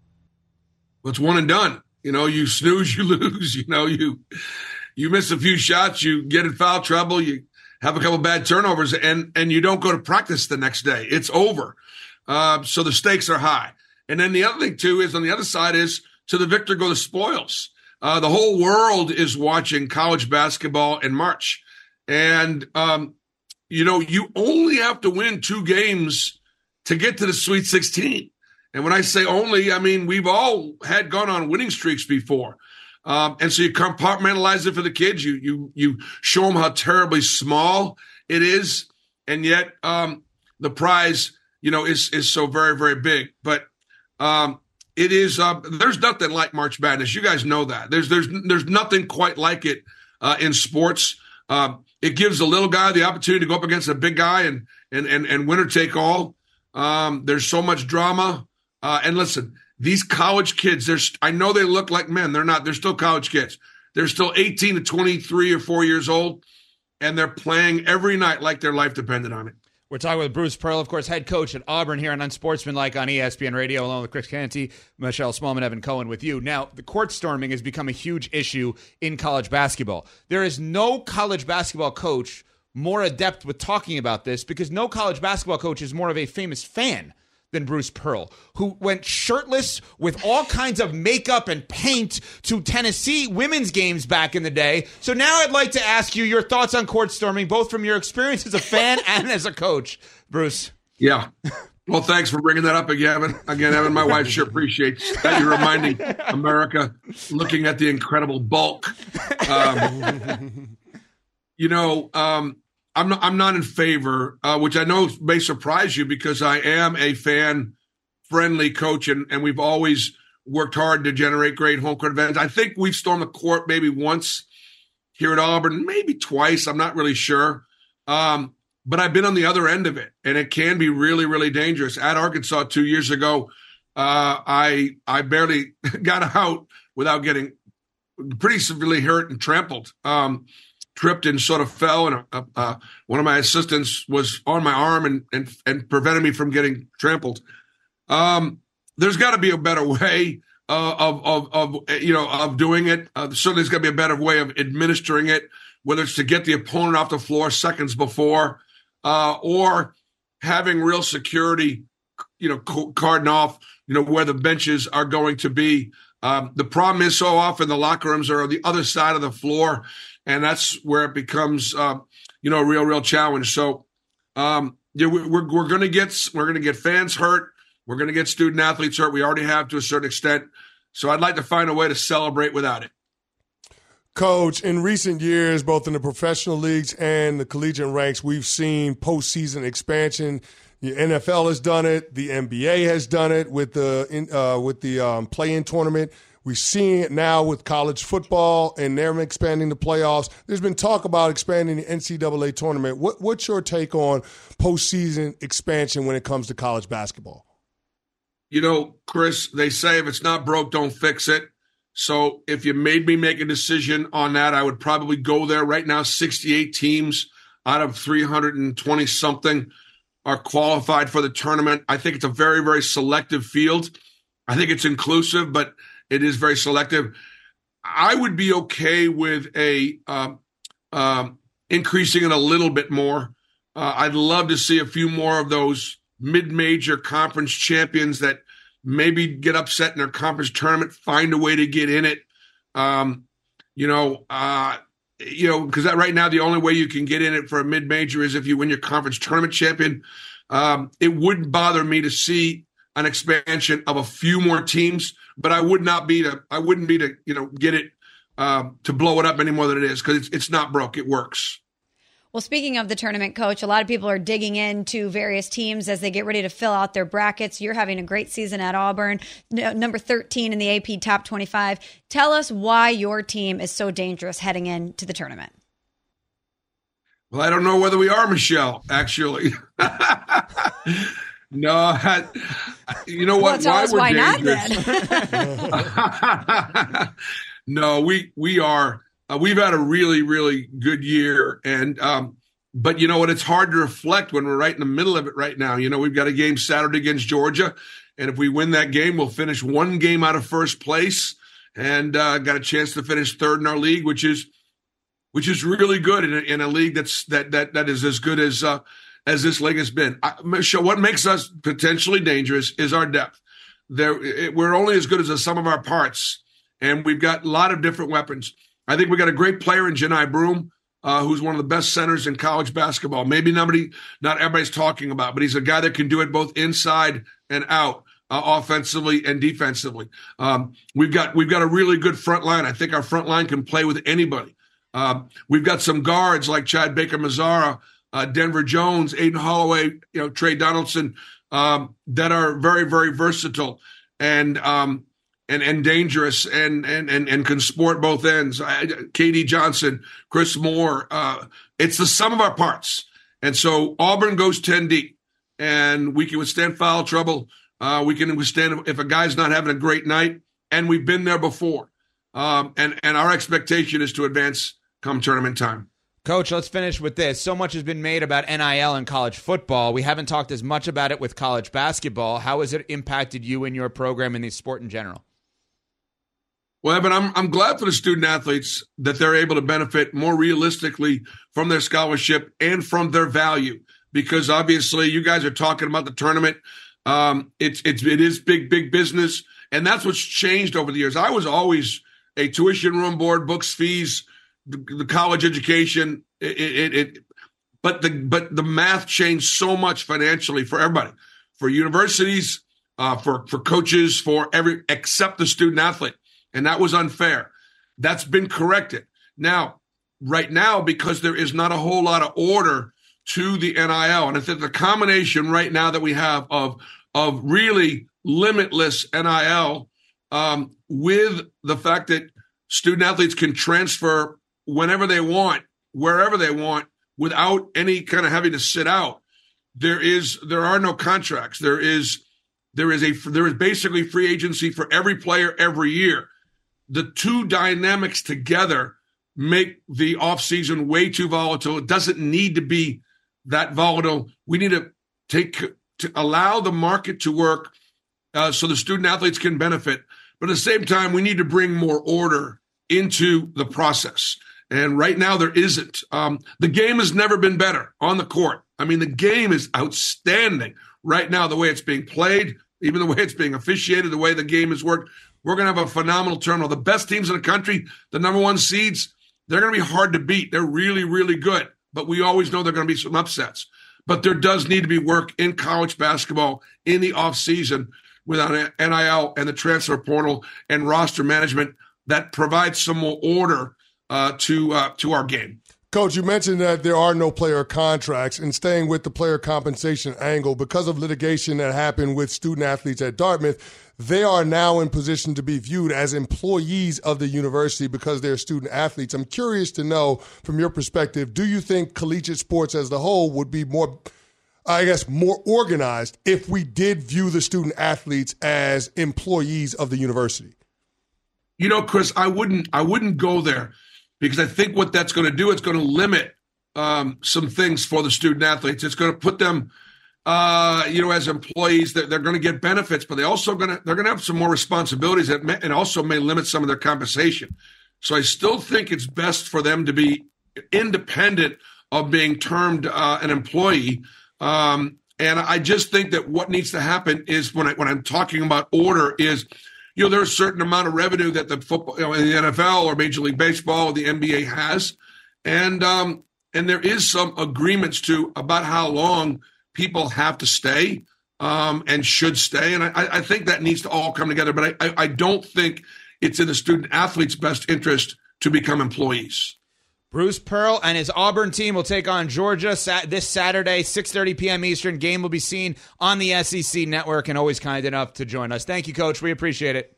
Well, it's one and done. You know, you snooze, you lose. You know, you you miss a few shots, you get in foul trouble, you have a couple bad turnovers, and and you don't go to practice the next day. It's over. Uh, so the stakes are high. And then the other thing, too, is on the other side is to the victor go the spoils. Uh, the whole world is watching college basketball in March. And, um, you know, you only have to win two games to get to the Sweet sixteen. And when I say only, I mean, we've all had gone on winning streaks before. Um, and so you compartmentalize it for the kids. You you you show them how terribly small it is. And yet um, the prize, you know, is is so very, very big. But um, it is uh, there's nothing like March Madness. You guys know that. There's there's there's nothing quite like it uh, in sports. Um, it gives the little guy the opportunity to go up against a big guy and and and, and winner take all. Um, there's so much drama. Uh, and listen, these college kids, they're, I know they look like men. They're not. They're still college kids. They're still eighteen to twenty-three or four years old, and they're playing every night like their life depended on it. We're talking with Bruce Pearl, of course, head coach at Auburn here on Unsportsmanlike on E S P N Radio, along with Chris Canty, Michelle Smallman, Evan Cohen with you. Now, the court storming has become a huge issue in college basketball. There is no college basketball coach more adept with talking about this because no college basketball coach is more of a famous fan than Bruce Pearl, who went shirtless with all kinds of makeup and paint to Tennessee women's games back in the day. So now I'd like to ask you your thoughts on court storming, both from your experience as a fan and as a coach, Bruce. Yeah. Well, thanks for bringing that up again, Evan. Again, Evan, my wife sure appreciates that you're reminding America, looking at the incredible bulk. Um, you know, um, I'm not, I'm not in favor, uh, which I know may surprise you because I am a fan-friendly coach, and, and we've always worked hard to generate great home court advantage. I think we've stormed the court maybe once here at Auburn, maybe twice. I'm not really sure. Um, But I've been on the other end of it, and it can be really, really dangerous. At Arkansas two years ago, uh, I I barely got out without getting pretty severely hurt and trampled, um, tripped and sort of fell. And uh, uh, one of my assistants was on my arm and and, and prevented me from getting trampled. Um, there's got to be a better way uh, of, of of you know of doing it. Uh, certainly, there's got to be a better way of administering it, whether it's to get the opponent off the floor seconds before. Uh, or having real security, you know, cordon off, you know, where the benches are going to be. Um, the problem is so often the locker rooms are on the other side of the floor, and that's where it becomes, uh, you know, a real, real challenge. So, um, yeah, we're we're going to get we're going to get fans hurt. We're going to get student athletes hurt. We already have to a certain extent. So, I'd like to find a way to celebrate without it. Coach, in recent years, both in the professional leagues and the collegiate ranks, we've seen postseason expansion. The N F L has done it. The N B A has done it with the uh, with the um, play-in tournament. We're seeing it now with college football, and they're expanding the playoffs. There's been talk about expanding the N C double A tournament. What, what's your take on postseason expansion when it comes to college basketball? You know, Chris, they say if it's not broke, don't fix it. So if you made me make a decision on that, I would probably go there. Right now, sixty-eight teams out of three hundred twenty something are qualified for the tournament. I think it's a very, very selective field. I think it's inclusive, but it is very selective. I would be okay with a um, um, increasing it a little bit more. Uh, I'd love to see a few more of those mid-major conference champions that maybe get upset in their conference tournament, find a way to get in it. Um, you know, uh, you know, because that right now the only way you can get in it for a mid-major is if you win your conference tournament champion. Um, it wouldn't bother me to see an expansion of a few more teams, but I would not be to, I wouldn't be to, you know, get it um, to blow it up any more than it is because it's it's not broke. It works. Well, speaking of the tournament, Coach, a lot of people are digging into various teams as they get ready to fill out their brackets. You're having a great season at Auburn, n- number thirteen in the A P Top twenty-five. Tell us why your team is so dangerous heading into the tournament. Well, I don't know whether we are, Michelle, actually. No, I, you know what? Well, tell why us we're why dangerous. Not then. No, we we are. Uh, we've had a really, really good year, and um, but you know what? It's hard to reflect when we're right in the middle of it right now. You know, we've got a game Saturday against Georgia, and if we win that game, we'll finish one game out of first place, and uh, got a chance to finish third in our league, which is which is really good in a, in a league that's that that that is as good as uh, as this league has been. I, Michelle, what makes us potentially dangerous is our depth. There, it, we're only as good as the sum of our parts, and we've got a lot of different weapons. I think we got a great player in Janai Broom, uh, who's one of the best centers in college basketball. Maybe nobody, not everybody's talking about, but he's a guy that can do it both inside and out, uh, offensively and defensively. Um, we've got we've got a really good front line. I think our front line can play with anybody. Um, we've got some guards like Chad Baker-Mazara, uh, Denver Jones, Aiden Holloway, you know, Trey Donaldson, um, that are very, very versatile. And um, And, and dangerous and, and, and, and can sport both ends. K D Johnson, Chris Moore. Uh, it's the sum of our parts. And so Auburn goes ten deep, and we can withstand foul trouble. Uh, we can withstand if a guy's not having a great night, and we've been there before. Um, and, and our expectation is to advance come tournament time. Coach, let's finish with this. So much has been made about N I L and college football. We haven't talked as much about it with college basketball. How has it impacted you and your program and the sport in general? Well, Evan, I'm I'm glad for the student athletes that they're able to benefit more realistically from their scholarship and from their value, because obviously you guys are talking about the tournament. Um, it's it's it is big big business, and that's what's changed over the years. I was always a tuition, room, board, books, fees, the, the college education. It, it, it but the but the math changed so much financially for everybody, for universities, uh, for, for coaches, for every, except the student athlete. And that was unfair. That's been corrected. Now, right now, because there is not a whole lot of order to the N I L, and I think the combination right now that we have of, of really limitless N I L um, with the fact that student athletes can transfer whenever they want, wherever they want, without any kind of having to sit out. There is, there are no contracts. There is, there is a, there is basically free agency for every player every year. The two dynamics together make the offseason way too volatile. It doesn't need to be that volatile. We need to take, to allow the market to work uh, so the student athletes can benefit. But at the same time, we need to bring more order into the process. And right now there isn't. Um, the game has never been better on the court. I mean, the game is outstanding right now, the way it's being played, even the way it's being officiated, the way the game has worked. We're going to have a phenomenal tournament. The best teams in the country, the number one seeds, they're going to be hard to beat. They're really, really good. But we always know there are going to be some upsets. But there does need to be work in college basketball in the offseason without N I L and the transfer portal and roster management that provides some more order uh, to uh, to our game. Coach, you mentioned that there are no player contracts, and staying with the player compensation angle, because of litigation that happened with student athletes at Dartmouth, they are now in position to be viewed as employees of the university because they're student athletes. I'm curious to know, from your perspective, do you think collegiate sports as a whole would be more, I guess, more organized if we did view the student athletes as employees of the university? You know, Chris, I wouldn't, I wouldn't go there. Because I think what that's going to do, it's going to limit um, some things for the student athletes. It's going to put them, uh, you know, as employees. They're, they're going to get benefits, but they also going to they're going to have some more responsibilities that may, and also may limit some of their compensation. So I still think it's best for them to be independent of being termed uh, an employee. Um, and I just think that what needs to happen is when I, when I'm talking about order is, you know, there's a certain amount of revenue that the football, you know, in the N F L or Major League Baseball or the N B A has, and um, and there is some agreements to about how long people have to stay um, and should stay, and I, I think that needs to all come together. But I, I don't think it's in the student athlete's best interest to become employees. Bruce Pearl and his Auburn team will take on Georgia this Saturday, six thirty p.m. Eastern. Game will be seen on the S E C Network, and always kind enough to join us. Thank you, Coach. We appreciate it.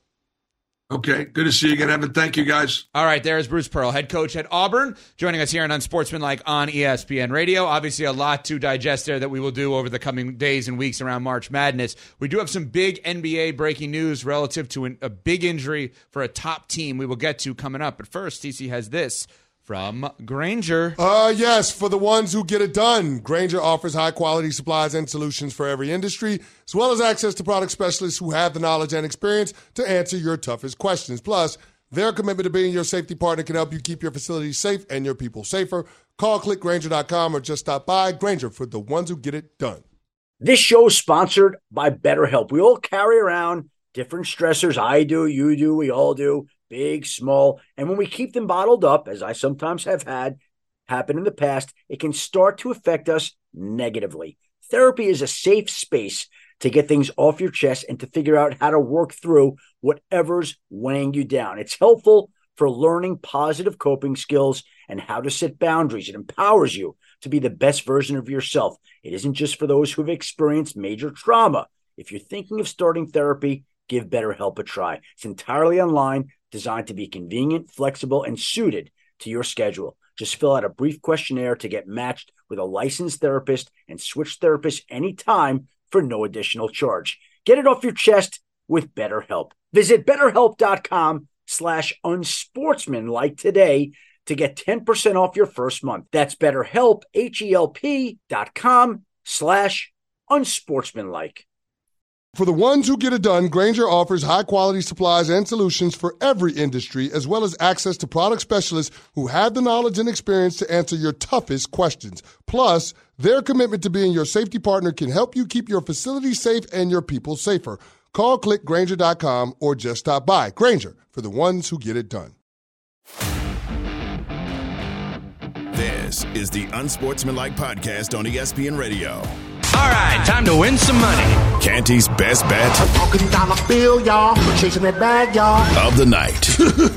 Okay, good to see you again, Evan. Thank you, guys. All right, there's Bruce Pearl, head coach at Auburn, joining us here on Unsportsmanlike on E S P N Radio. Obviously, a lot to digest there that we will do over the coming days and weeks around March Madness. We do have some big N B A breaking news relative to an, a big injury for a top team we will get to coming up. But first, T C has this from Grainger. Uh, yes, for the ones who get it done. Grainger offers high-quality supplies and solutions for every industry, as well as access to product specialists who have the knowledge and experience to answer your toughest questions. Plus, their commitment to being your safety partner can help you keep your facilities safe and your people safer. Call click grainger dot com or just stop by. Grainger, for the ones who get it done. This show is sponsored by BetterHelp. We all carry around different stressors. I do, you do, we all do. Big, small, and when we keep them bottled up, as I sometimes have had happen in the past, it can start to affect us negatively. Therapy is a safe space to get things off your chest and to figure out how to work through whatever's weighing you down. It's helpful for learning positive coping skills and how to set boundaries. It empowers you to be the best version of yourself. It isn't just for those who have experienced major trauma. If you're thinking of starting therapy, give BetterHelp a try. It's entirely online, designed to be convenient, flexible, and suited to your schedule. Just fill out a brief questionnaire to get matched with a licensed therapist and switch therapists anytime for no additional charge. Get it off your chest with BetterHelp. Visit BetterHelp.com slash unsportsmanlike today to get ten percent off your first month. That's BetterHelp, H-E-L-P dot com slash unsportsmanlike. For the ones who get it done, Grainger offers high-quality supplies and solutions for every industry, as well as access to product specialists who have the knowledge and experience to answer your toughest questions. Plus, their commitment to being your safety partner can help you keep your facility safe and your people safer. Call click grainger dot com or just stop by. Grainger, for the ones who get it done. This is the Unsportsmanlike Podcast on E S P N Radio. All right, time to win some money. Canty's best bet Talking dollar bill, y'all. Chasing that bag, y'all. of the night.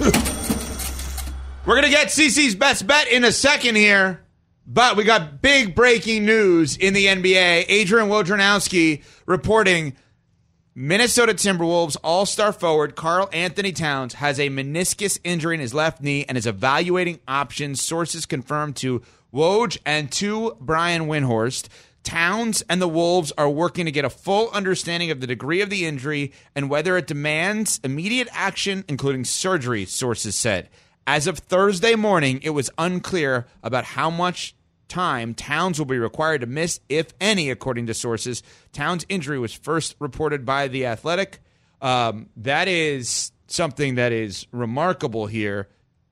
We're going to get CeCe's best bet in a second here, but we got big breaking news in the N B A. Adrian Wojnarowski reporting Minnesota Timberwolves all-star forward Karl Anthony Towns has a meniscus injury in his left knee and is evaluating options. Sources confirmed to Woj and to Brian Windhorst. Towns and the Wolves are working to get a full understanding of the degree of the injury and whether it demands immediate action, including surgery, sources said. As of Thursday morning, it was unclear about how much time Towns will be required to miss, if any, according to sources. Towns' injury was first reported by The Athletic. Um, that is something that is remarkable here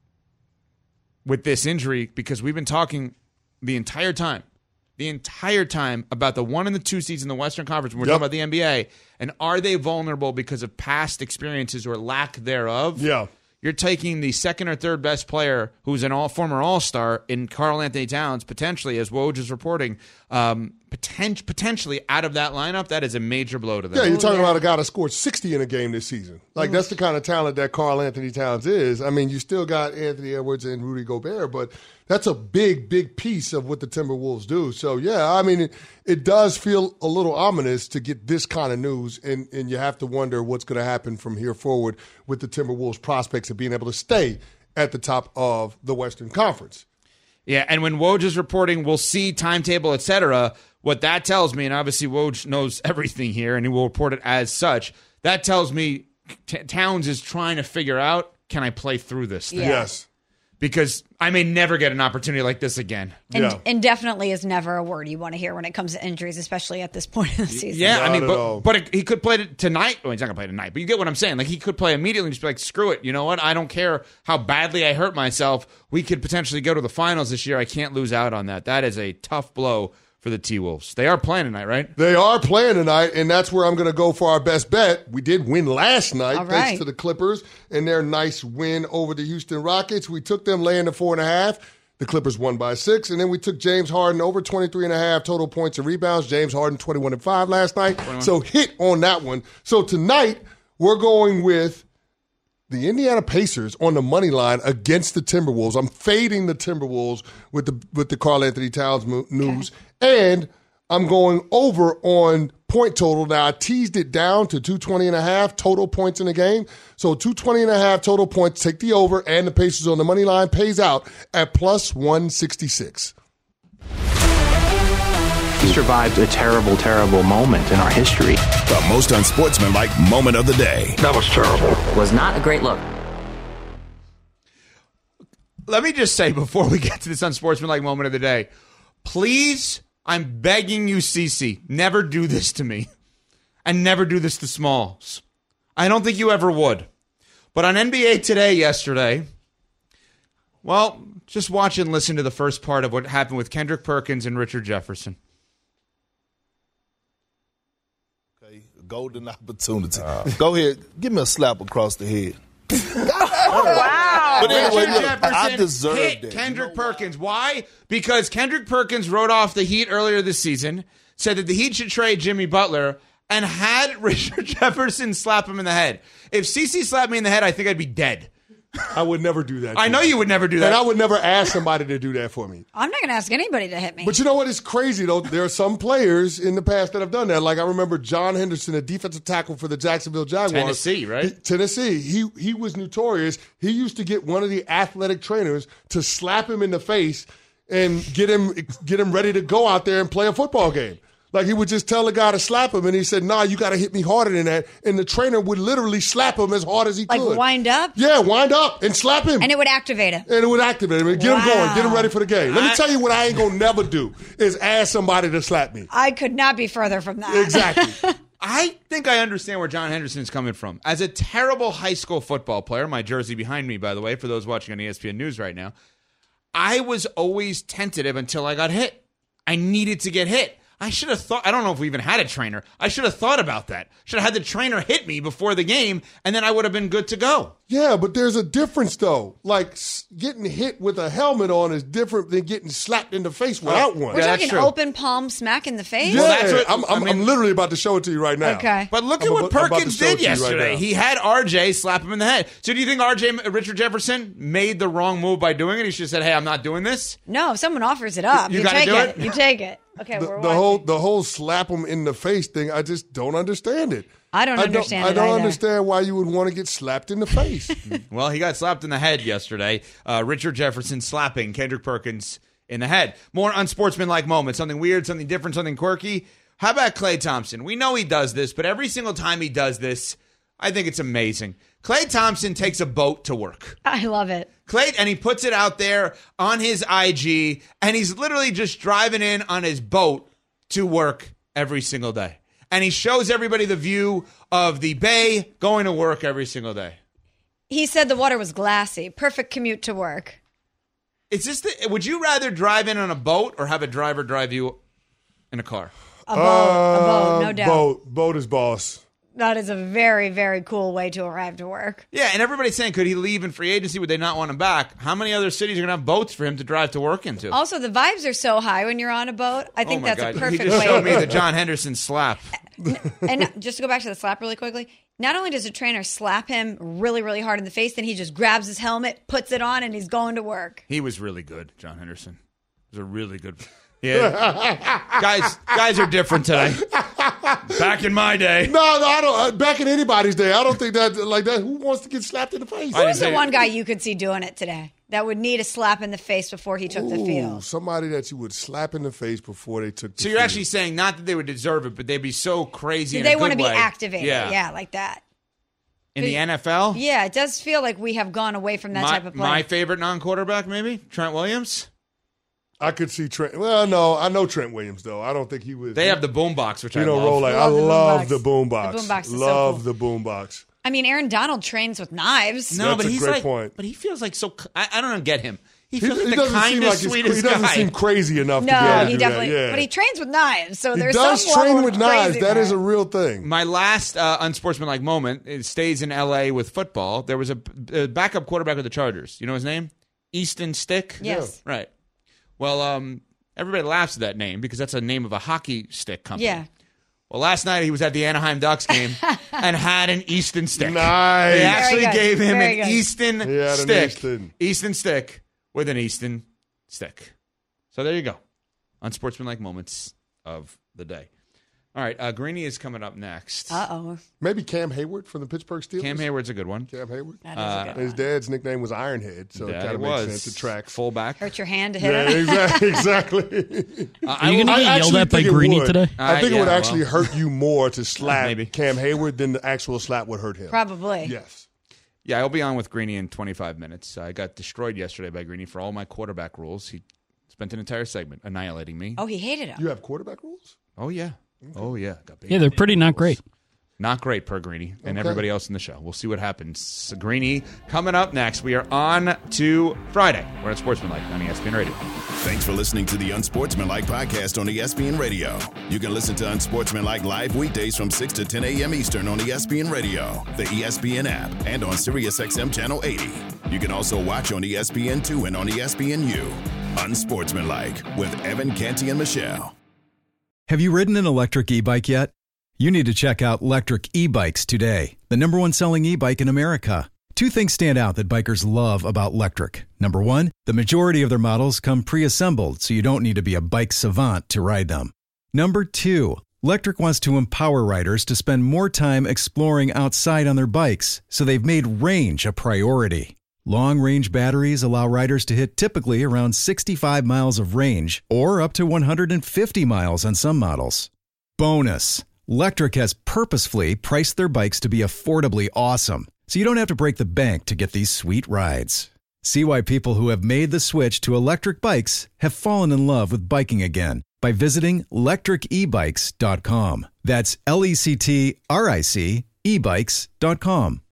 with this injury, because we've been talking the entire time, the entire time about the one and the two seeds in the Western Conference when we're Yep. talking about the N B A, and are they vulnerable because of past experiences or lack thereof? Yeah. You're taking the second or third best player who's an all former All-Star in Karl Anthony Towns, potentially, as Woj is reporting, um, poten- potentially out of that lineup. That is a major blow to them. Yeah, you're talking about a guy that scored sixty in a game this season. Like, that's the kind of talent that Karl Anthony Towns is. I mean, you still got Anthony Edwards and Rudy Gobert, but that's a big, big piece of what the Timberwolves do. So, yeah, I mean, it, it does feel a little ominous to get this kind of news, and, and you have to wonder what's going to happen from here forward with the Timberwolves' prospects of being able to stay at the top of the Western Conference. Yeah, and when Woj is reporting, we'll see timetable, et cetera, what that tells me, and obviously Woj knows everything here, and he will report it as such, that tells me T- Towns is trying to figure out, can I play through this thing? Yeah. Yes. Because I may never get an opportunity like this again. And Yeah. indefinitely is never a word you want to hear when it comes to injuries, especially at this point in the season. Yeah, I Not mean, at but, all. but it, he could play it tonight. Well, he's not going to play tonight, but you get what I'm saying. Like, he could play immediately and just be like, screw it. You know what? I don't care how badly I hurt myself. We could potentially go to the finals this year. I can't lose out on that. That is a tough blow for the T-Wolves. They are playing tonight, right? They are playing tonight, and that's where I'm going to go for our best bet. We did win last night, All thanks right. to the Clippers and their nice win over the Houston Rockets. We took them laying the four and a half. The Clippers won by six, and then we took James Harden over twenty-three and a half total points and rebounds. James Harden twenty-one and five last night, so hit on that one. So tonight we're going with the Indiana Pacers on the money line against the Timberwolves. I'm fading the Timberwolves with the with the Karl Anthony Towns mo- news, and I'm going over on point total. Now, I teased it down to two twenty and a half total points in the game. So two twenty and a half total points, take the over, and the Pacers on the money line pays out at plus one sixty-six. We survived a terrible, terrible moment in our history. The most unsportsmanlike moment of the day. That was terrible. Was not a great look. Let me just say before we get to this unsportsmanlike moment of the day, please, I'm begging you, CeCe, never do this to me. And never do this to Smalls. I don't think you ever would. But on N B A Today yesterday, well, just watch and listen to the first part of what happened with Kendrick Perkins and Richard Jefferson. Golden opportunity. Go ahead, give me a slap across the head. Oh, wow. But anyway, Richard look, Jefferson I deserved hit it. Kendrick Perkins. Why? Because Kendrick Perkins wrote off the Heat earlier this season, said that the Heat should trade Jimmy Butler, and had Richard Jefferson slap him in the head. If CeCe slapped me in the head, I think I'd be dead. I would never do that. I know you would never do that. And I would never ask somebody to do that for me. I'm not going to ask anybody to hit me. But you know what? It's crazy, though. There are some players in the past that have done that. Like, I remember John Henderson, a defensive tackle for the Jacksonville Jaguars. Tennessee, right? He- Tennessee. He he was notorious. He used to get one of the athletic trainers to slap him in the face and get him get him ready to go out there and play a football game. Like, he would just tell the guy to slap him, and he said, nah, you got to hit me harder than that. And the trainer would literally slap him as hard as he like could. wind up? Yeah, wind up and slap him. And it would activate him. And it would activate him and get Wow. him going, get him ready for the game. Let me tell you what I ain't going to never do is ask somebody to slap me. I could not be further from that. Exactly. I think I understand where John Henderson is coming from. As a terrible high school football player, my jersey behind me, by the way, for those watching on E S P N News right now, I was always tentative until I got hit. I needed to get hit. I should have thought, I don't know if we even had a trainer. I should have thought about that. Should have had the trainer hit me before the game, and then I would have been good to go. Yeah, but there's a difference, though. Like, getting hit with a helmet on is different than getting slapped in the face without one. We're talking open palm smack in the face? Yeah, Well, that's what- I'm, I'm, I mean- I'm literally about to show it to you right now. Okay. But look I'm at what about- I'm about Perkins to show it did to you right yesterday. now. He had R J slap him in the head. So do you think R J, Richard Jefferson, made the wrong move by doing it? He should have said, hey, I'm not doing this? No, if someone offers it up, You you, gotta take do it. it? You take it. Okay, The, we're the watching. whole the whole slap him in the face thing, I just don't understand it. I don't understand I it don't either. understand why you would want to get slapped in the face. Well, he got slapped in the head yesterday. Uh, Richard Jefferson slapping Kendrick Perkins in the head. More unsportsmanlike moments, something weird, something different, something quirky. How about Klay Thompson? We know he does this, but every single time he does this, I think it's amazing. Klay Thompson takes a boat to work. I love it. Klay, and he puts it out there on his I G, and he's literally just driving in on his boat to work every single day. And he shows everybody the view of the bay going to work every single day. He said the water was glassy. Perfect commute to work. Is this the, would you rather drive in on a boat or have a driver drive you in a car? A boat, a boat, no Uh, doubt. Boat, boat is boss. That is a very, very cool way to arrive to work. Yeah, and everybody's saying, could he leave in free agency? Would they not want him back? How many other cities are going to have boats for him to drive to work into? Also, the vibes are so high when you're on a boat. I think oh my that's God. a perfect He just way. showed me the John Henderson slap. And just to go back to the slap really quickly, not only does the trainer slap him really, really hard in the face, then he just grabs his helmet, puts it on, and he's going to work. He was really good, John Henderson. It was a really good. Yeah, guys, guys are different today. Back in my day, No, no, I don't. Uh, back in anybody's day, I don't think that like that. Who wants to get slapped in the face? Who's the one guy you could see doing it today that would need a slap in the face before he took the Ooh, field? somebody that you would slap in the face before they took. The so you're field. actually saying not that they would deserve it, but they'd be so crazy. Do in they a want to good be way. activated? Yeah. Yeah, like that. In the N F L, Yeah, it does feel like we have gone away from that my, type of play. my favorite non-quarterback, maybe Trent Williams. I could see Trent. Well, no, I know Trent Williams though. I don't think he was. They have the boombox, which You I don't love. roll like I Love the love boombox. the boombox. The boombox is so love cool. the boombox. I mean, Aaron Donald trains with knives. No, That's but a he's great like, point. but he feels like so. I, I don't get him. He He, feels he like the doesn't seem kindest, like he's, sweetest he doesn't guy. seem crazy enough to be No, able to he do definitely. that. Yeah. But he trains with knives, so He there's does some train level with of knives. crazy That there. is a real thing. My last uh, unsportsmanlike moment it stays in L A with football. There was a, a backup quarterback of the Chargers. You know his name? Easton Stick? Yes. Right. Well, um, everybody laughs at that name because that's a name of a hockey stick company. Yeah. Well, last night he was at the Anaheim Ducks game and had an Easton Stick. Nice. They actually Very good. gave him Very an good. Easton He had an Stick. Easton. Easton Stick with an Easton Stick. So there you go. Unsportsmanlike moments of the day. All right, uh, Greeny is coming up next. Uh oh. Maybe Cam Hayward from the Pittsburgh Steelers. Cam Hayward's a good one. Cam Hayward. That is a Uh, good His one. dad's nickname was Ironhead, so it Yeah, kind it of was. makes sense to track. Fullback. Hurt your hand to hit Yeah, him. exactly. exactly. Uh, Are you going to I get yelled actually at by think it Greeny would. today? I think Uh, it would yeah, actually well. hurt you more to slap Maybe. Cam Hayward than the actual slap would hurt him. Probably. Yes. Yeah, I'll be on with Greeny in twenty-five minutes. I got destroyed yesterday by Greeny for all my quarterback rules. He spent an entire segment annihilating me. Oh, he hated him. You have quarterback rules? Oh, yeah. Oh, yeah. Got big Yeah, they're pretty not great. Not great per Greeny and Okay. everybody else in the show. We'll see what happens. So Greeny coming up next. We are on to Friday. We're at Sportsmanlike on E S P N Radio. Thanks for listening to the Unsportsmanlike podcast on E S P N Radio. You can listen to Unsportsmanlike live weekdays from six to ten a.m. Eastern on E S P N Radio, the E S P N app, and on SiriusXM Channel eighty. You can also watch on E S P N two and on E S P N U. Unsportsmanlike with Evan Canty and Michelle. Have you ridden an electric e-bike yet? You need to check out Lectric E-Bikes today, the number one selling e-bike in America. Two things stand out that bikers love about Lectric. Number one, the majority of their models come pre-assembled, so you don't need to be a bike savant to ride them. Number two, Lectric wants to empower riders to spend more time exploring outside on their bikes, so they've made range a priority. Long-range batteries allow riders to hit typically around sixty-five miles of range, or up to one hundred fifty miles on some models. Bonus! Lectric has purposefully priced their bikes to be affordably awesome, so you don't have to break the bank to get these sweet rides. See why people who have made the switch to electric bikes have fallen in love with biking again by visiting lectric e bikes dot com. That's L E C T R I C e bikes dot com.